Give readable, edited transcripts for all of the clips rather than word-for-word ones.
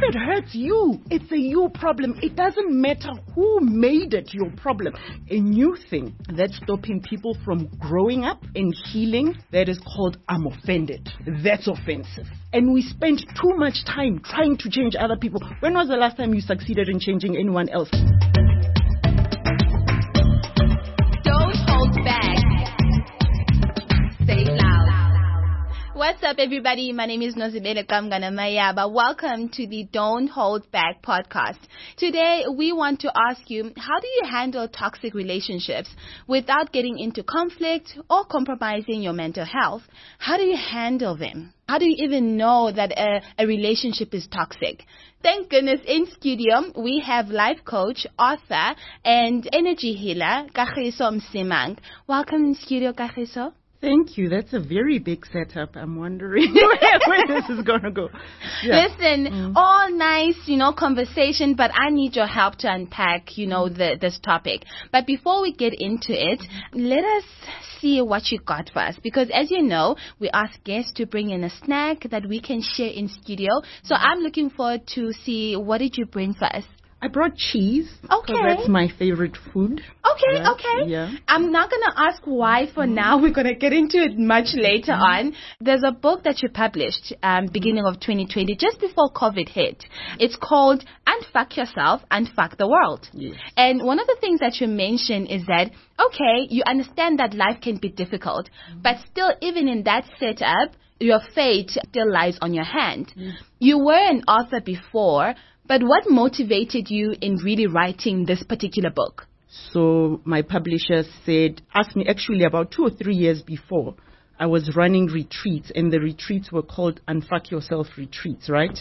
it hurts you, it's a you problem. It doesn't matter who made it your problem. A new thing that's stopping people from growing up and healing, that is called I'm offended. That's offensive. And we spend too much time trying to change other people. When was the last time you succeeded in changing anyone else? Don't hold back. Say loud. What's up, everybody? My name is Nozibele Kamganamayaba. Welcome to the Don't Hold Back podcast. Today, we want to ask you, how do you handle toxic relationships without getting into conflict or compromising your mental health? How do you handle them? How do you even know that a relationship is toxic? Thank goodness, in studio, we have life coach, author, and energy healer, Kagiso Msimang. Welcome in studio, Kagiso. Thank you. That's a very big setup. I'm wondering where this is going to go. Yeah. Listen, all nice, conversation, but I need your help to unpack, this topic. But before we get into it, let us see what you got for us. Because as you know, we ask guests to bring in a snack that we can share in studio. So I'm looking forward to see what did you bring for us. I brought cheese. Okay. That's my favorite food. Okay. Yeah. I'm not going to ask why for now. We're going to get into it much later on. There's a book that you published beginning of 2020, just before COVID hit. It's called Unfuck Yourself, Unfuck the World. Yes. And one of the things that you mention is that, okay, you understand that life can be difficult, but still, even in that setup, your fate still lies on your hand. You were an author before, but what motivated you in really writing this particular book? So my publisher asked me actually about 2 or 3 years before. I was running retreats, and the retreats were called Unfuck Yourself Retreats, right?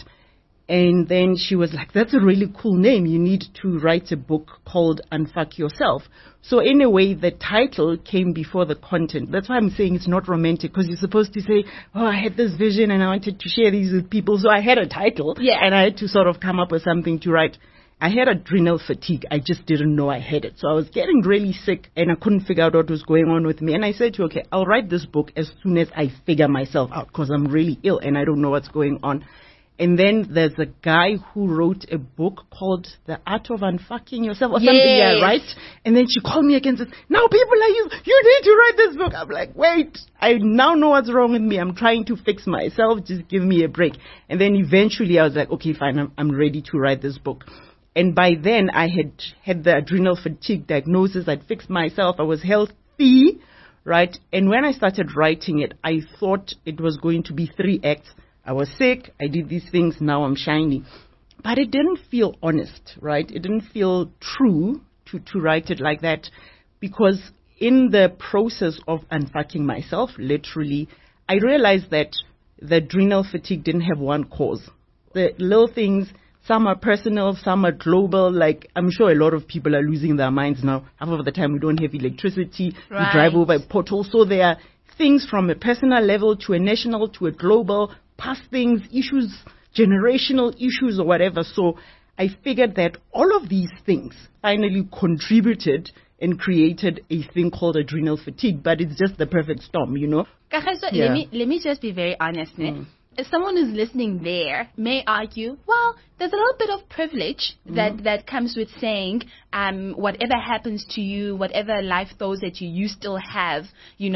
And then she was like, that's a really cool name. You need to write a book called Unfuck Yourself. So in a way, the title came before the content. That's why I'm saying it's not romantic, because you're supposed to say, oh, I had this vision and I wanted to share these with people. So I had a title, and I had to sort of come up with something to write. I had adrenal fatigue. I just didn't know I had it. So I was getting really sick and I couldn't figure out what was going on with me. And I said to her, okay, I'll write this book as soon as I figure myself out, because I'm really ill and I don't know what's going on. And then there's a guy who wrote a book called The Art of Unfucking Yourself or something, right? And then she called me again and said, now people like you need to write this book. I'm like, wait, I now know what's wrong with me. I'm trying to fix myself. Just give me a break. And then eventually I was like, okay, fine, I'm ready to write this book. And by then I had the adrenal fatigue diagnosis. I'd fixed myself. I was healthy, right? And when I started writing it, I thought it was going to be 3 acts. I was sick, I did these things, now I'm shiny. But it didn't feel honest, right? It didn't feel true to write it like that, because in the process of unfucking myself, literally, I realized that the adrenal fatigue didn't have one cause. The little things, some are personal, some are global. Like, I'm sure a lot of people are losing their minds now. Half of the time we don't have electricity, we drive over potholes. So there are things from a personal level to a national to a global, past things, issues, generational issues or whatever. So I figured that all of these things finally contributed and created a thing called adrenal fatigue, but it's just the perfect storm, Kagiso, let me just be very honest. If someone who's listening there may argue, well, there's a little bit of privilege that comes with saying, whatever happens to you, whatever life throws at you, you still have,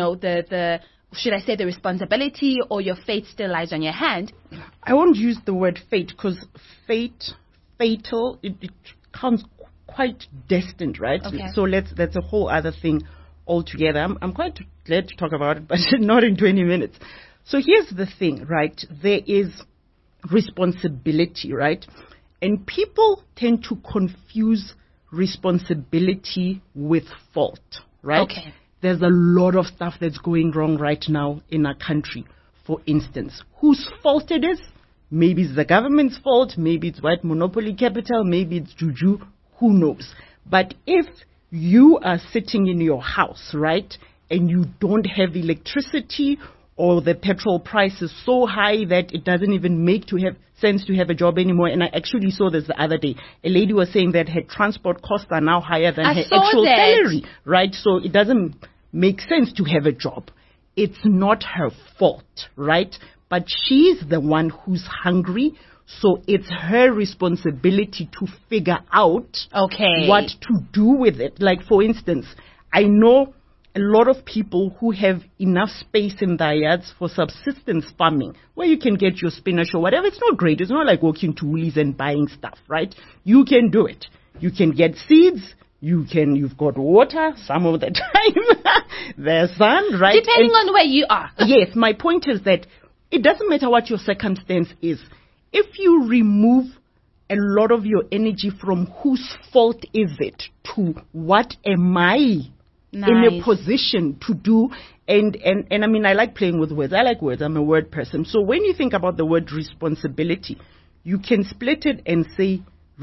the should I say the responsibility, or your fate still lies on your hand? I won't use the word fate, because fatal, it comes quite destined, right? Okay. So that's a whole other thing altogether. I'm quite glad to talk about it, but not in 20 minutes. So here's the thing, right? There is responsibility, right? And people tend to confuse responsibility with fault, right? Okay. There's a lot of stuff that's going wrong right now in our country. For instance, whose fault it is? Maybe it's the government's fault, maybe it's white monopoly capital, maybe it's juju, who knows? But if you are sitting in your house, right, and you don't have electricity, or the petrol price is so high that it doesn't even make sense to have a job anymore. And I actually saw this the other day. A lady was saying that her transport costs are now higher than her actual salary, right? So it doesn't make sense to have a job. It's not her fault, right? But she's the one who's hungry. So it's her responsibility to figure out what to do with it. Like, for instance, I know a lot of people who have enough space in their yards for subsistence farming, where you can get your spinach or whatever. It's not great. It's not like walking to Woolies and buying stuff, right? You can do it. You can get seeds. You've got water some of the time. There's sun, right? Depending on where you are. Yes, my point is that it doesn't matter what your circumstance is. If you remove a lot of your energy from whose fault is it to what am I in a position to do, and I mean, I like playing with words. I like words. I'm a word person. So when you think about the word responsibility, you can split it and say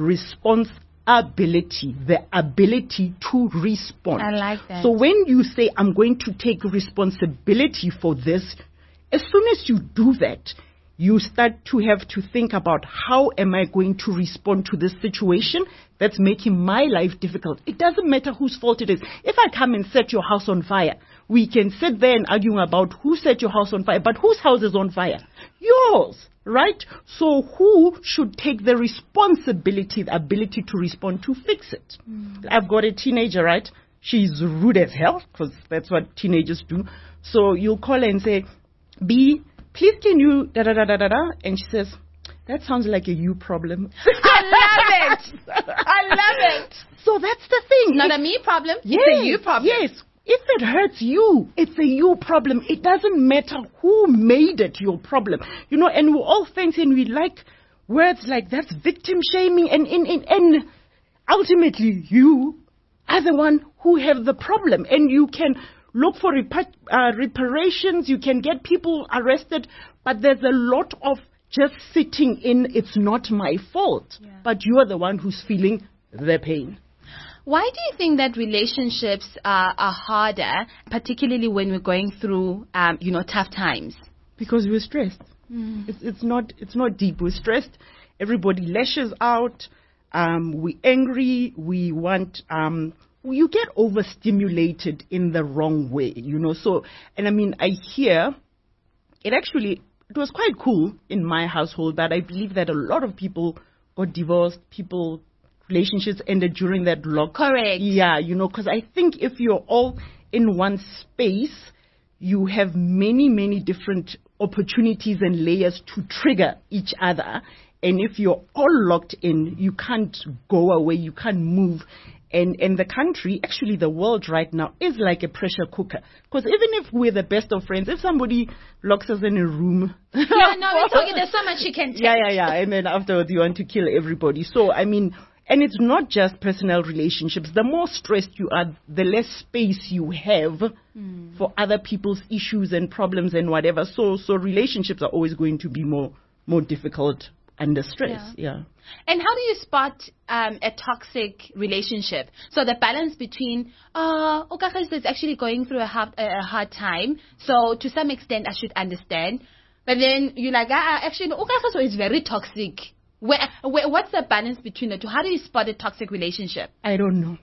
responsibility, the ability to respond. I like that. So when you say, I'm going to take responsibility for this, as soon as you do that, you start to have to think about, how am I going to respond to this situation that's making my life difficult? It doesn't matter whose fault it is. If I come and set your house on fire, we can sit there and argue about who set your house on fire, but whose house is on fire? Yours, right? So who should take the responsibility, the ability to respond to fix it? I've got a teenager, right? She's rude as hell, because that's what teenagers do. So you'll call her and say, B, please can you da-da-da-da-da-da? And she says, that sounds like a you problem. I love it. I love it. So that's the thing. Not a me problem. Yes, it's a you problem. Yes. If it hurts you, it's a you problem. It doesn't matter who made it your problem. You know, and we're all fancy and we like words like that's victim shaming. And ultimately, you are the one who have the problem. And you can look for reparations. You can get people arrested. But there's a lot of just sitting in, it's not my fault. Yeah. But you are the one who's feeling the pain. Why do you think that relationships are harder, particularly when we're going through, tough times? Because we're stressed. It's not deep. We're stressed. Everybody lashes out. We're angry. We want. You get overstimulated in the wrong way, you know. So, and I mean, I hear it was quite cool in my household, but I believe that a lot of people got divorced. Relationships ended during that lockdown. Correct. Yeah, you know, because I think if you're all in one space, you have many, many different opportunities and layers to trigger each other. And if you're all locked in, you can't go away, you can't move. And the country, actually the world right now, is like a pressure cooker. Because even if we're the best of friends, if somebody locks us in a room... Yeah, no, we're talking, there's so much you can take. Yeah. And then afterwards you want to kill everybody. So, I mean... And it's not just personal relationships. The more stressed you are, the less space you have for other people's issues and problems and whatever. So relationships are always going to be more difficult under stress. Yeah. And how do you spot a toxic relationship? So the balance between, Okaka is actually going through a hard time. So to some extent, I should understand. But then you're like, actually, Okaka is very toxic. What's the balance between the two? How do you spot a toxic relationship? I don't know.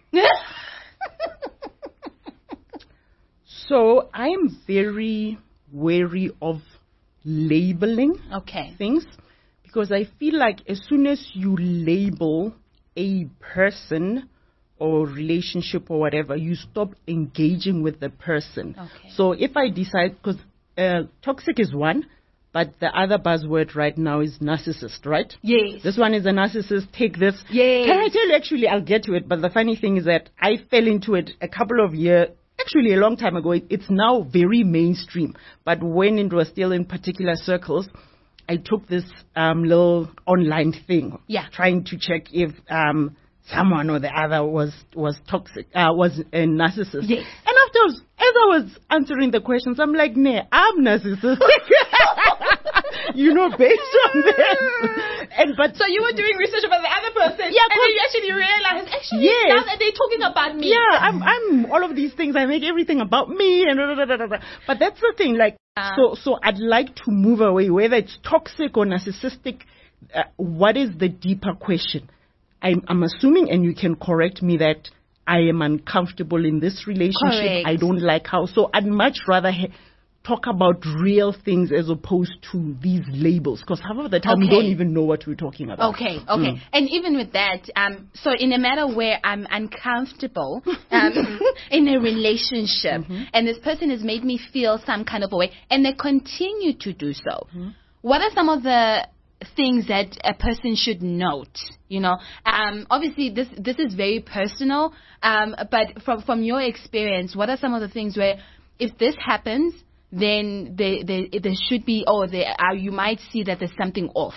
So I'm very wary of labeling things, because I feel like as soon as you label a person or relationship or whatever, you stop engaging with the person. So if I decide, because toxic is one, but the other buzzword right now is narcissist, right? Yes. This one is a narcissist. Take this. Yes. Can I tell you, actually, I'll get to it. But the funny thing is that I fell into it a couple of years, actually a long time ago. It's now very mainstream. But when it was still in particular circles, I took this little online thing. Yeah. Trying to check if someone or the other was toxic, was a narcissist. Yes. And afterwards, as I was answering the questions, I'm like, nah, I'm narcissistic. You know, based on this. But so you were doing research about the other person, and then you actually realized, now that they're talking about me. Yeah, I'm all of these things. I make everything about me, and But that's the thing, like, so I'd like to move away, whether it's toxic or narcissistic. What is the deeper question? I'm assuming, and you can correct me, that I am uncomfortable in this relationship. Correct. I don't like how. So I'd much rather talk about real things as opposed to these labels, because half of the time we don't even know what we're talking about. Okay. And even with that, so in a matter where I'm uncomfortable in a relationship, and this person has made me feel some kind of a way, and they continue to do so, what are some of the things that a person should note? Obviously this is very personal, but from your experience, what are some of the things where if this happens, then there should be, you might see that there's something off?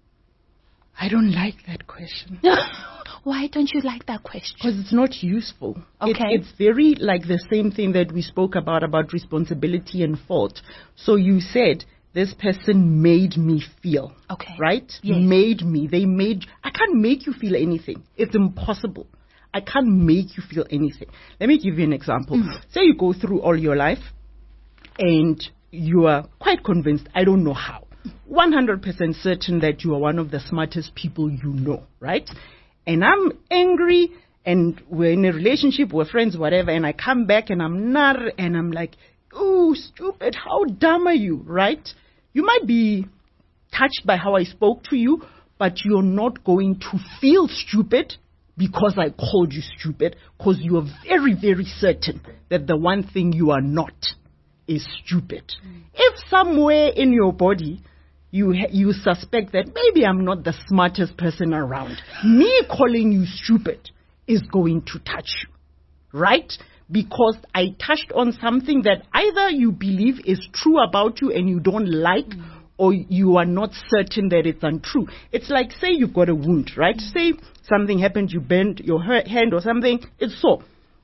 I don't like that question. Why don't you like that question? Because it's not useful. Okay. It's very like the same thing that we spoke about responsibility and fault. So you said, this person made me feel. Okay. Right? Yes. I can't make you feel anything. It's impossible. I can't make you feel anything. Let me give you an example. Say you go through all your life and you are quite convinced, I don't know how, 100% certain that you are one of the smartest people you know, right? And I'm angry and we're in a relationship, we're friends, whatever, and I come back and I'm not, and I'm like, ooh, stupid, how dumb are you, right? You might be touched by how I spoke to you, but you're not going to feel stupid because I called you stupid, because you are very, very certain that the one thing you are not is stupid. If somewhere in your body you suspect that maybe I'm not the smartest person around, me calling you stupid is going to touch you, right? Because I touched on something that either you believe is true about you and you don't like, or you are not certain that it's untrue. It's like, say you've got a wound, right? Say something happened, you bent your hand or something, it's sore.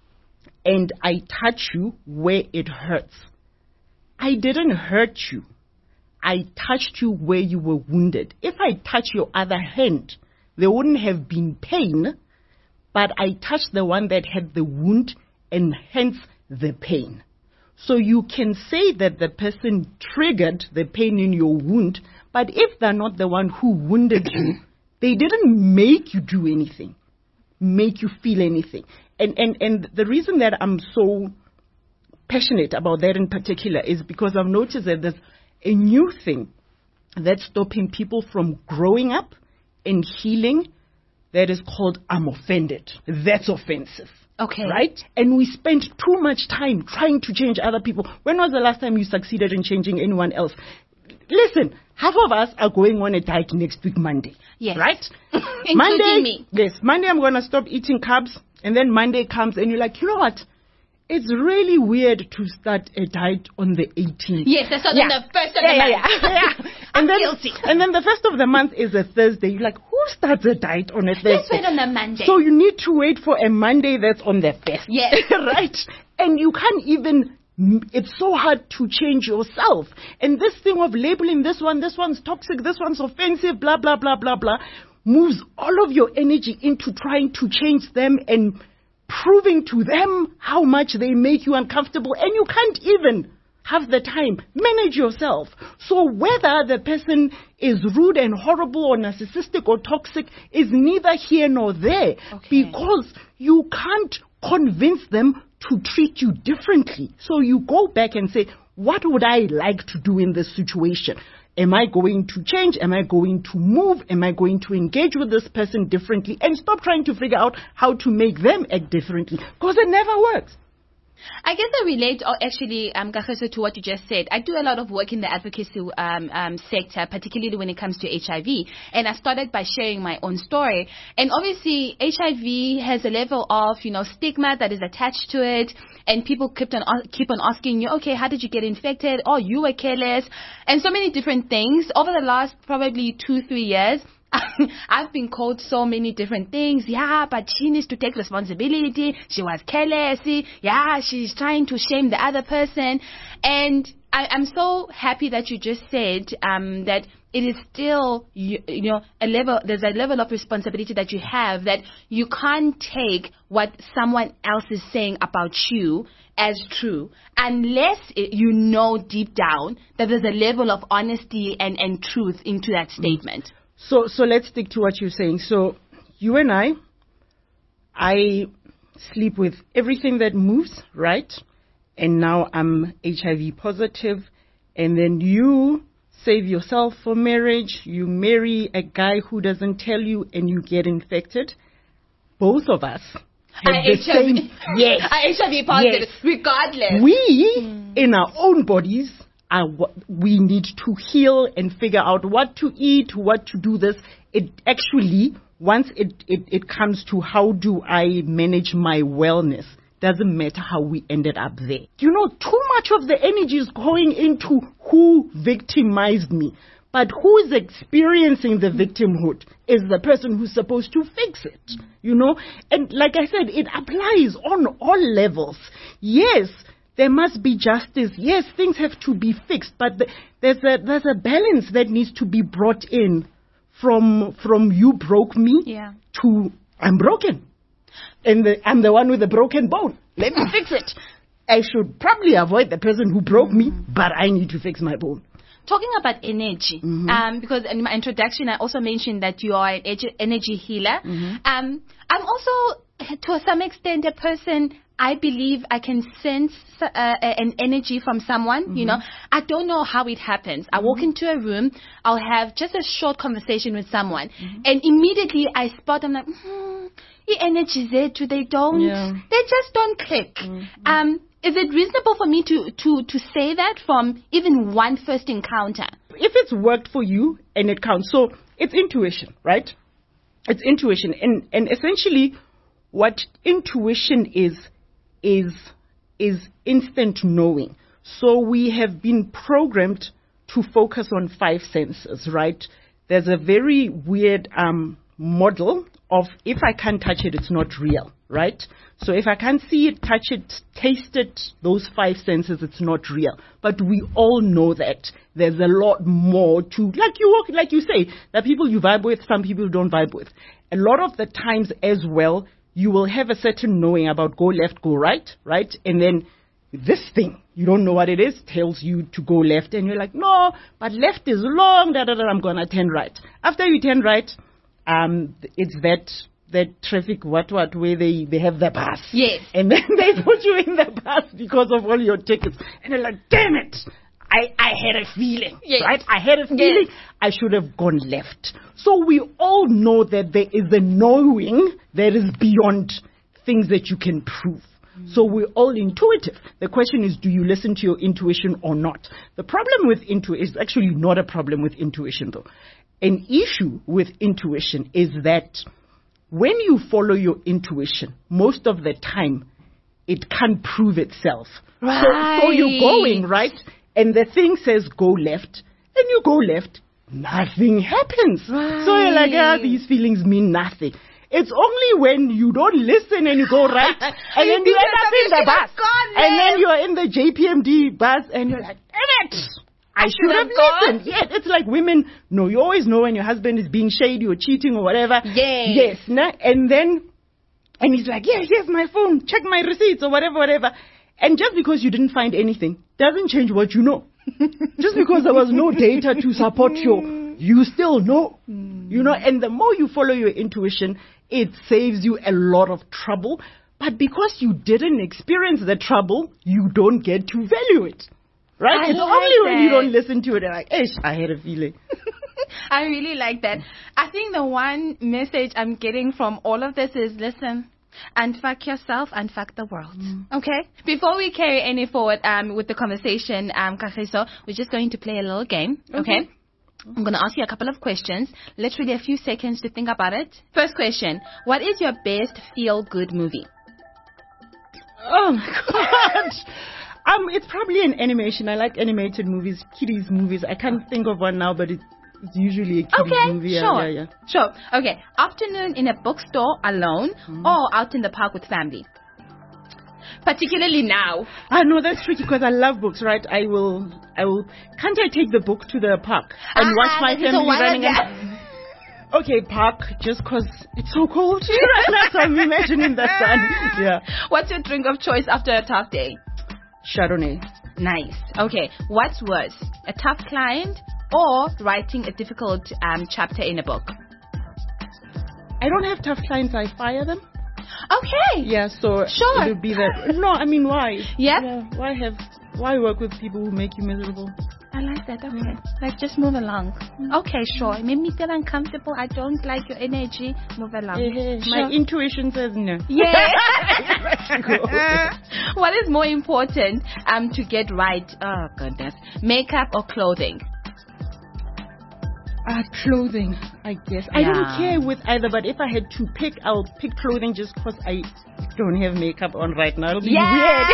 And I touch you where it hurts. I didn't hurt you. I touched you where you were wounded. If I touch your other hand, there wouldn't have been pain, but I touched the one that had the wound and hence the pain. So you can say that the person triggered the pain in your wound, but if they're not the one who wounded you, they didn't make you do anything, make you feel anything. And the reason that I'm so passionate about that in particular is because I've noticed that there's a new thing that's stopping people from growing up and healing that is called I'm offended. That's offensive. Okay. Right? And we spend too much time trying to change other people. When was the last time you succeeded in changing anyone else? Listen, half of us are going on a diet next week, Monday. Yes. Right? Including me. Yes. Monday I'm going to stop eating carbs. And then Monday comes and you're like, you know what? It's really weird to start a diet on the 18th. Yes, that's on the first of the month. I'm guilty. And then the first of the month is a Thursday. You're like, who starts a diet on a Thursday? Let's wait on a Monday. So you need to wait for a Monday that's on the 1st. Yes. Right? And you can't even, it's so hard to change yourself. And this thing of labeling this one's toxic, this one's offensive, blah, blah, blah, blah, blah, moves all of your energy into trying to change them and proving to them how much they make you uncomfortable, and you can't even have the time. Manage yourself. So whether the person is rude and horrible or narcissistic or toxic is neither here nor there, because you can't convince them to treat you differently. So you go back and say, what would I like to do in this situation? Am I going to change? Am I going to move? Am I going to engage with this person differently? And stop trying to figure out how to make them act differently, because it never works. I guess I relate, actually, Kagiso, to what you just said. I do a lot of work in the advocacy sector, particularly when it comes to HIV. And I started by sharing my own story. And obviously, HIV has a level of, stigma that is attached to it. And people keep on asking you, okay, how did you get infected? Oh, you were careless. And so many different things. Over the last probably 2-3 years, I've been called so many different things. Yeah, but she needs to take responsibility. She was careless. Yeah, she's trying to shame the other person. And I'm so happy that you just said that it is still, a level. There's a level of responsibility that you have, that you can't take what someone else is saying about you as true unless you know deep down that there's a level of honesty and truth into that statement. So let's stick to what you're saying. So you and I sleep with everything that moves, right? and now I'm HIV positive, and then you save yourself for marriage, you marry a guy who doesn't tell you, and you get infected. Both of us have the same. Yes. HIV positive, Yes. regardless. We, in our own bodies, we need to heal and figure out what to eat, what to do this. It actually, once it comes to how do I manage my wellness, doesn't matter how we ended up there. You know, too much of the energy is going into who victimized me. But who is experiencing the victimhood is the person who's supposed to fix it, you know? And like I said, it applies on all levels. Yes, there must be justice. Yes, things have to be fixed, but there's a balance that needs to be brought in from you broke me to I'm broken. And I'm the one with the broken bone. Let me fix it. I should probably avoid the person who broke me, but I need to fix my bone. Talking about energy, because in my introduction I also mentioned that you are an energy healer. I'm also, to some extent, a person, I believe I can sense an energy from someone, you know. I don't know how it happens. I walk into a room, I'll have just a short conversation with someone, and immediately I spot, I'm like, the energy there, they just don't click. Is it reasonable for me to say that from even one first encounter? If it's worked for you and it counts, so it's intuition, right? It's intuition. And essentially what intuition is instant knowing. So we have been programmed to focus on 5 senses, right? There's a very weird model of if I can't touch it, it's not real, right? So if I can't see it, touch it, taste it, those 5 senses, it's not real. But we all know that there's a lot more to, like you say, that people you vibe with, some people you don't vibe with. A lot of the times as well, you will have a certain knowing about go left, go right, right? And then this thing, you don't know what it is, tells you to go left, and you're like, no, but left is long, I'm going to turn right. After you turn right, it's that traffic where they have the bus. Yes. And then they put you in the bus because of all your tickets. And you're like, damn it, I had a feeling, right? I had a feeling I should have gone left. So we all know that there is a knowing that is beyond things that you can prove. So we're all intuitive. The question is, do you listen to your intuition or not? The problem with intuition is actually not a problem with intuition, though. An issue with intuition is that when you follow your intuition, most of the time, it can't prove itself. Right. So you're going, right? And the thing says go left, and you go left, nothing happens. Right. So you're like, these feelings mean nothing. It's only when you don't listen and you go right, and then you end up in the bus. And then you're in the JPMD bus, and you're like, damn it! I should have listened. Yes, it's like women. No, you always know when your husband is being shady or cheating or whatever. Yes. And he's like, here's my phone. Check my receipts or whatever. And just because you didn't find anything doesn't change what you know. Just because there was no data to support you still know. You know, and the more you follow your intuition, it saves you a lot of trouble. But because you didn't experience the trouble, you don't get to value it. Right? It's only when you don't listen to it and like, I had a feeling. I really like that. I think the one message I'm getting from all of this is, listen, unfuck yourself, unfuck the world. Okay? Before we carry any forward with the conversation, Kagiso, we're just going to play a little game. Okay? I'm going to ask you a couple of questions. Literally a few seconds to think about it. First question. What is your best feel-good movie? Oh, my God. It's probably an animation. I like animated movies, kiddies movies. I can't think of one now, but it's usually a kiddies movie. Sure. Okay. Afternoon in a bookstore alone or out in the park with family? Particularly now. No, that's tricky because I love books, right? I will. Can't I take the book to the park and watch my family running? Okay, park, just because it's so cold right now, so I'm imagining the sun. Yeah. What's your drink of choice after a tough day? Chardonnay. Nice. Okay. What's worse, a tough client or writing a difficult chapter in a book? I don't have tough clients. I fire them. Okay. Yeah, so Sure. it would be that. No, I mean, why? Yeah. Why work with people who make you miserable? I like that. Okay. Like, just move along. Okay, sure. It made me feel uncomfortable. I don't like your energy. Move along. My intuition says no. Yeah. What is more important to get right? Oh, goodness. Makeup or clothing? Clothing, I guess. I don't care with either, but if I had to pick, I'll pick clothing just because I don't have makeup on right now. It'll be weird.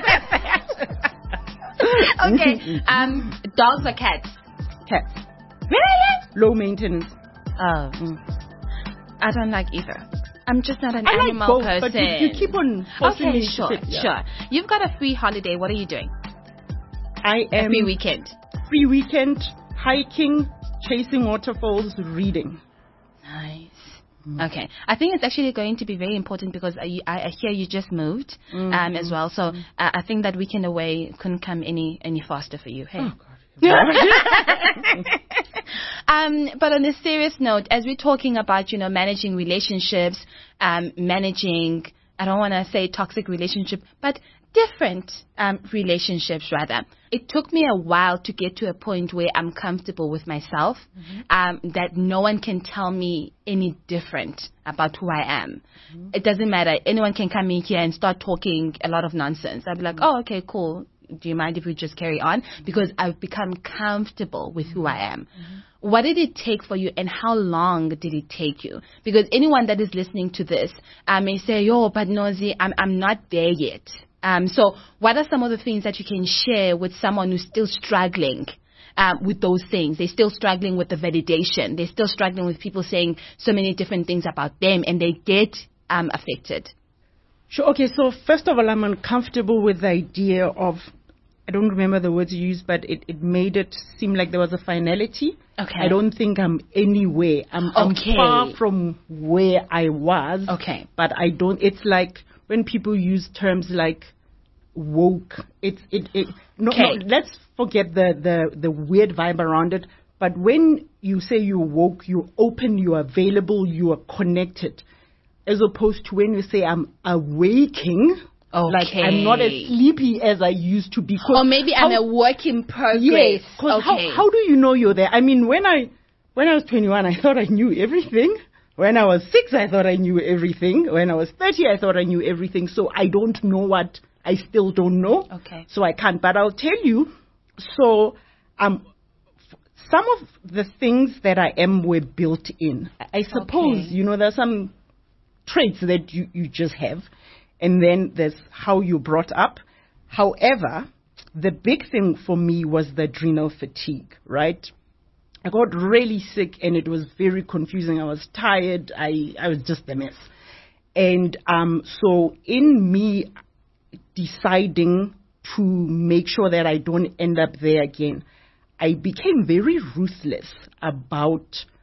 Okay. Dogs or cats? Cats. Really? Low maintenance. Oh. I don't like either. I'm just not an I like animal both, person. but you keep on forcing me sure, to sit. sure. You've got a free holiday. What are you doing? I am A free weekend. Free weekend, hiking, chasing waterfalls, reading. Nice. Okay. I think it's actually going to be very important because I hear you just moved as well. So I think that weekend away couldn't come any faster for you. Hey. Oh, God. But on a serious note, as we're talking about, managing relationships, managing, I don't want to say toxic relationship, but different relationships rather. It took me a while to get to a point where I'm comfortable with myself, that no one can tell me any different about who I am. It doesn't matter. Anyone can come in here and start talking a lot of nonsense. I'll be like, oh, okay, cool. Do you mind if we just carry on? Because I've become comfortable with who I am. What did it take for you, and how long did it take you? Because anyone that is listening to this may say, yo, but Nozi, I'm not there yet. So what are some of the things that you can share with someone who's still struggling with those things? They're still struggling with the validation. They're still struggling with people saying so many different things about them, and they get affected. Sure. Okay, so first of all, I'm uncomfortable with the idea of, I don't remember the words you used, but it made it seem like there was a finality. Okay. I don't think I'm anywhere. I'm far from where I was. Okay. But I don't, it's like when people use terms like woke, no, let's forget the weird vibe around it. But when you say you're woke, you're open, you're available, you are connected. As opposed to when you say I'm awaking, like I'm not as sleepy as I used to be. Or maybe I'm a work in progress. Yes. How do you know you're there? I mean, when I was 21, I thought I knew everything. When I was 6, I thought I knew everything. When I was 30, I thought I knew everything. So I don't know what I still don't know. Okay. So I can't. But I'll tell you. So some of the things that I am were built in. I suppose, there's some traits that you just have, and then there's how you're brought up. However, the big thing for me was the adrenal fatigue, right? I got really sick and it was very confusing. I was tired. I was just a mess. And so in me deciding to make sure that I don't end up there again, I became very ruthless about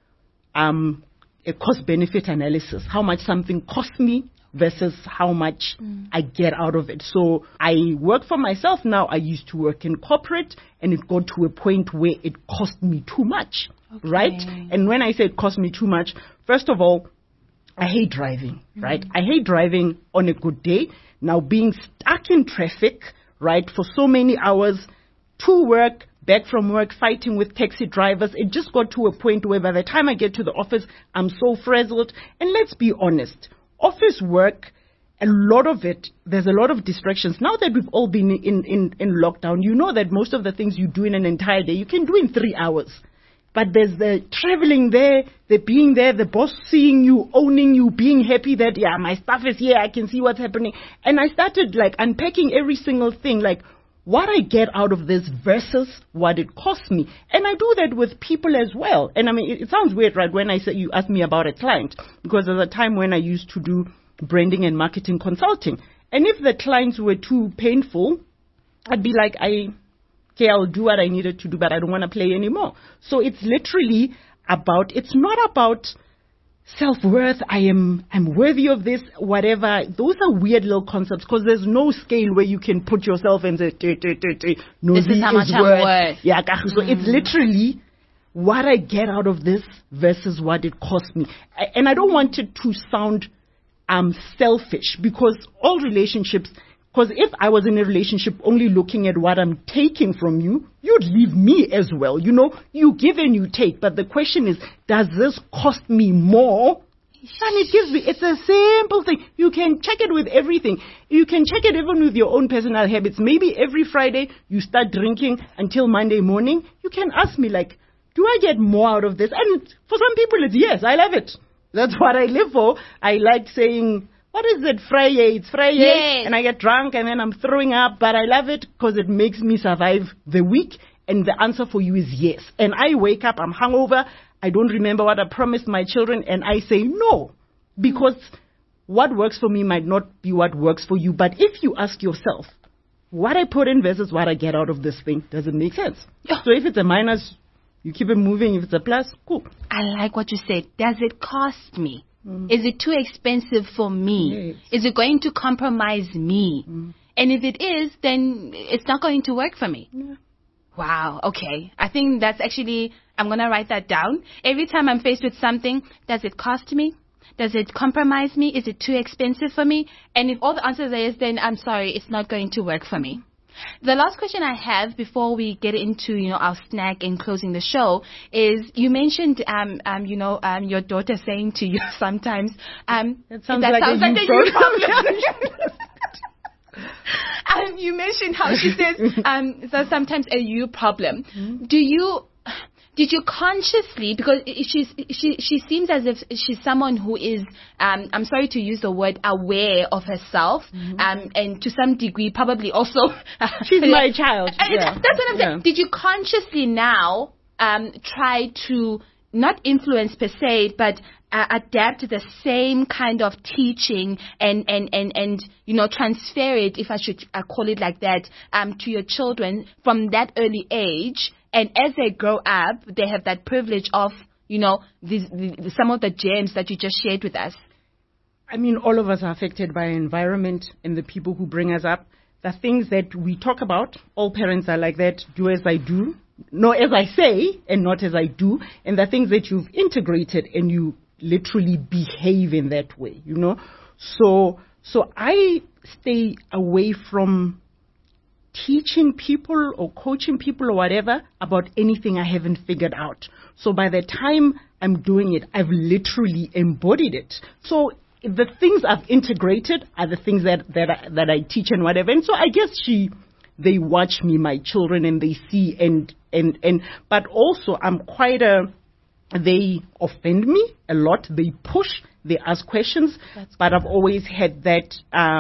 a cost-benefit analysis, how much something cost me versus how much I get out of it. So I work for myself now. I used to work in corporate, and it got to a point where it cost me too much, right? And when I say it cost me too much, first of all, I hate driving, right? I hate driving on a good day. Now being stuck in traffic, right, for so many hours to work, back from work, fighting with taxi drivers. It just got to a point where by the time I get to the office, I'm so frazzled. And let's be honest, office work, a lot of it, there's a lot of distractions. Now that we've all been in lockdown, you know that most of the things you do in an entire day, you can do in 3 hours. But there's the traveling there, the being there, the boss seeing you, owning you, being happy that, yeah, my stuff is here, I can see what's happening. And I started like unpacking every single thing, like, what I get out of this versus what it costs me. And I do that with people as well. And I mean, it sounds weird, right, when I say you ask me about a client, because there's a time when I used to do branding and marketing consulting. And if the clients were too painful, I'd be like, I'll do what I needed to do, but I don't want to play anymore. So it's literally it's not about self-worth, I'm worthy of this, whatever. Those are weird little concepts because there's no scale where you can put yourself and say, no, this is how much I'm worth. Yeah, so it's literally what I get out of this versus what it costs me. And I don't want it to sound selfish, because all relationships, because if I was in a relationship only looking at what I'm taking from you, you'd leave me as well. You know, you give and you take. But the question is, does this cost me more? And it gives me, it's a simple thing. You can check it with everything. You can check it even with your own personal habits. Maybe every Friday you start drinking until Monday morning. You can ask me like, do I get more out of this? And for some people it's yes, I love it. That's what I live for. I like saying, what is it, Friday? It's Friday. Yes. And I get drunk and then I'm throwing up. But I love it because it makes me survive the week. And the answer for you is yes. And I wake up, I'm hungover. I don't remember what I promised my children. And I say no. Because what works for me might not be what works for you. But if you ask yourself, what I put in versus what I get out of this thing, does it make sense? Yeah. So if it's a minus, you keep it moving. If it's a plus, cool. I like what you said. Does it cost me? Is it too expensive for me? Yes. Is it going to compromise me? And if it is, then it's not going to work for me. Yeah. Wow, okay. I think that's actually, I'm going to write that down. Every time I'm faced with something, does it cost me? Does it compromise me? Is it too expensive for me? And if all the answers are yes, then I'm sorry, it's not going to work for me. The last question I have before we get into, our snack and closing the show is you mentioned, your daughter saying to you sometimes, That sounds like a you problem. You mentioned how she says, so sometimes a you problem. Did you consciously, because she seems as if she's someone who is, I'm sorry to use the word, aware of herself, and to some degree probably also. She's my child. Yeah. That's what I'm saying. Did you consciously now try to not influence per se, but adapt the same kind of teaching and transfer it, if I should call it like that, to your children from that early age? And as they grow up, they have that privilege of, some of the gems that you just shared with us. I mean, all of us are affected by our environment and the people who bring us up. The things that we talk about, all parents are like that, do as I do, no as I say, and not as I do. And the things that you've integrated and you literally behave in that way, So I stay away from teaching people or coaching people or whatever about anything I haven't figured out. So by the time I'm doing it, I've literally embodied it. So the things I've integrated are the things that I teach and whatever. And so I guess they watch me, my children, and they see but also I'm quite they offend me a lot. They push, they ask questions, but I've always had that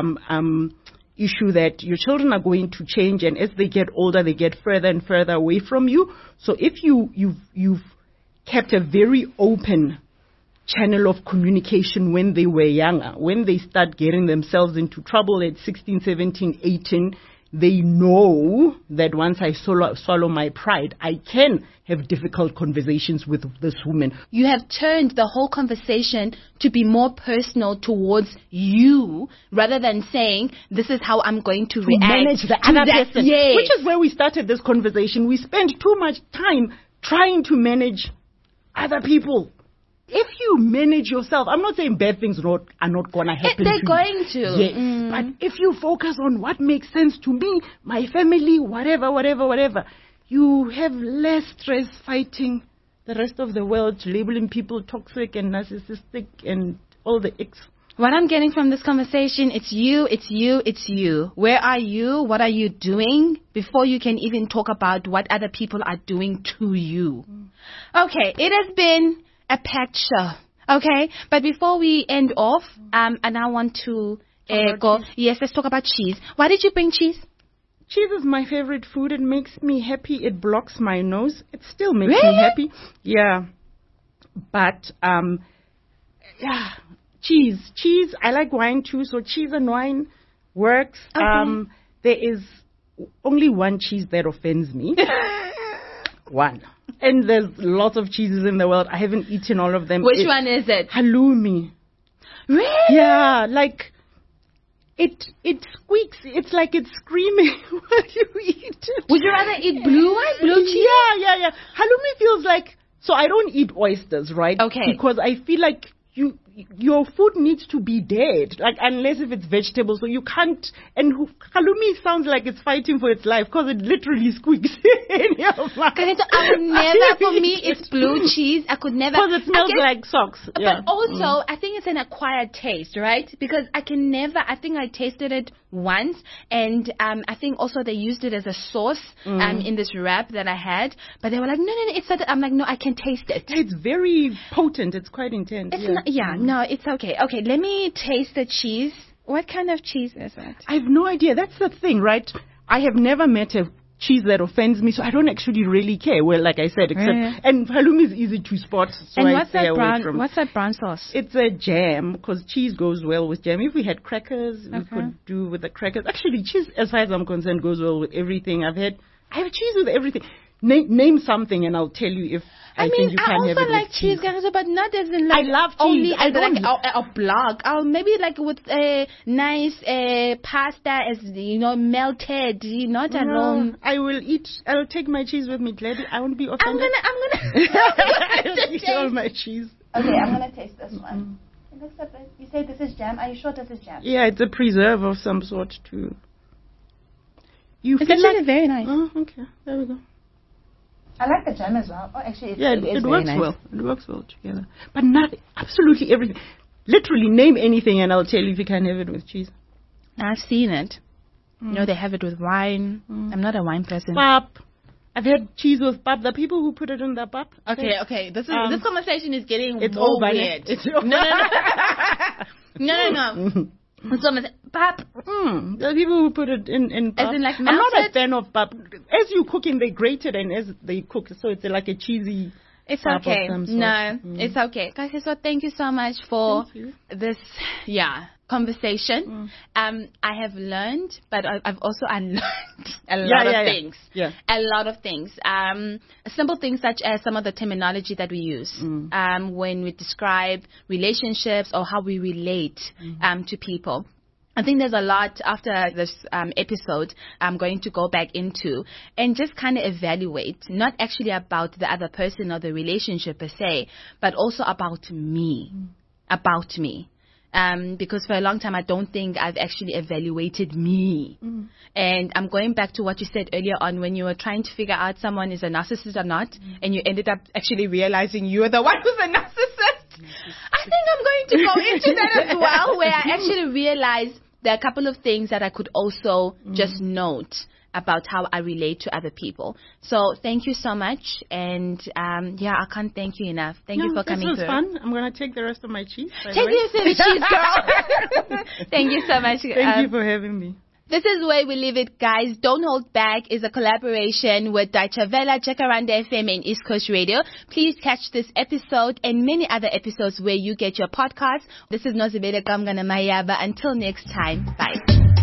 issue that your children are going to change, and as they get older, they get further and further away from you. So if you've kept a very open channel of communication when they were younger, when they start getting themselves into trouble at 16, 17, 18, they know that once I swallow my pride, I can have difficult conversations with this woman. You have turned the whole conversation to be more personal towards you, rather than saying, this is how I'm going to react. Manage the other person. Yes. Which is where we started this conversation. We spend too much time trying to manage other people. If you manage yourself, I'm not saying bad things are not going to happen to you. They're going to. Yes. But if you focus on what makes sense to me, my family, whatever, you have less stress fighting the rest of the world, labeling people toxic and narcissistic and all the icks. What I'm getting from this conversation, it's you. Where are you? What are you doing? Before you can even talk about what other people are doing to you. Okay, it has been a packed show, okay? But before we end off, and I want to go. Yes, let's talk about cheese. Why did you bring cheese? Cheese is my favorite food. It makes me happy. It blocks my nose. It still makes me happy. Yeah. But, cheese. I like wine too, so cheese and wine works. Okay. There is only one cheese that offends me. One. And there's lots of cheeses in the world. I haven't eaten all of them. Which one is it? Halloumi. Really? Yeah, like it squeaks. It's like it's screaming when you eat it. Would you rather eat blue cheese? Yeah. Halloumi feels like, so I don't eat oysters, right? Okay. Because I feel like your food needs to be dead, like unless if it's vegetables, so you can't. And halloumi sounds like it's fighting for its life because it literally squeaks in your mouth. I would never. For me, it's blue cheese. I could never. Because it smells like socks. Yeah. But also, I think it's an acquired taste, right? Because I can never. I think I tasted it once, and I think also they used it as a sauce in this wrap that I had. But they were like, no, it's not. I'm like, no, I can taste it. It's very potent. It's quite intense. It's not, no, it's okay. Okay, let me taste the cheese. What kind of cheese is it? I have no idea. That's the thing, right? I have never met a cheese that offends me, so I don't actually really care. Well, like I said, and halloumi is easy to spot. So and what's that brown sauce? It's a jam, because cheese goes well with jam. If we had crackers, we could do with the crackers. Actually, cheese, as far as I'm concerned, goes well with everything. I have cheese with everything. Name something, and I'll tell you if I think you can have it with cheese. I also like cheese, guys, but not as in like I love cheese. Only I don't like a block. Maybe like with a nice pasta, as melted, not alone. I'll take my cheese with me, gladly. I won't be offended. I'm gonna eat all my cheese. Okay, I'm gonna taste this one. You say this is jam. Are you sure this is jam? Yeah, it's a preserve of some sort too. It's actually very nice. Oh, okay. There we go. I like the jam as well. Oh, actually, it works nice. Well. It works well together. But not absolutely everything. Literally, name anything and I'll tell you if you can have it with cheese. I've seen it. They have it with wine. I'm not a wine person. Pap. I've had cheese with pap. The people who put it in the pap. Okay. This conversation is getting it's more over weird. No. Pap. The people who put it in pap. As in like I'm not a fan of pap. As you cook it, they grate it, and as they cook, so it's like a cheesy. It's okay. No, it's okay. Guys, so thank you so much for this, conversation. I have learned, but I've also unlearned a lot of things. Yeah. A lot of things. Simple things such as some of the terminology that we use when we describe relationships or how we relate to people. I think there's a lot after this episode I'm going to go back into and just kind of evaluate, not actually about the other person or the relationship per se, but also about me. About me. Because for a long time I don't think I've actually evaluated me. And I'm going back to what you said earlier on when you were trying to figure out someone is a narcissist or not, and you ended up actually realizing you're the one who's a narcissist. I think I'm going to go into that as well, where I actually realized there are a couple of things that I could also just note about how I relate to other people. So thank you so much. And I can't thank you enough. Thank you for coming through. This was fun. I'm going to take the rest of my cheese. Take the cheese, girl. Thank you so much. Thank you for having me. This is where we leave it, guys. Don't Hold Back is a collaboration with Deutsche Welle, Jacaranda FM, and East Coast Radio. Please catch this episode and many other episodes where you get your podcasts. This is Nozibele Kamgana Mayaba. Until next time, bye.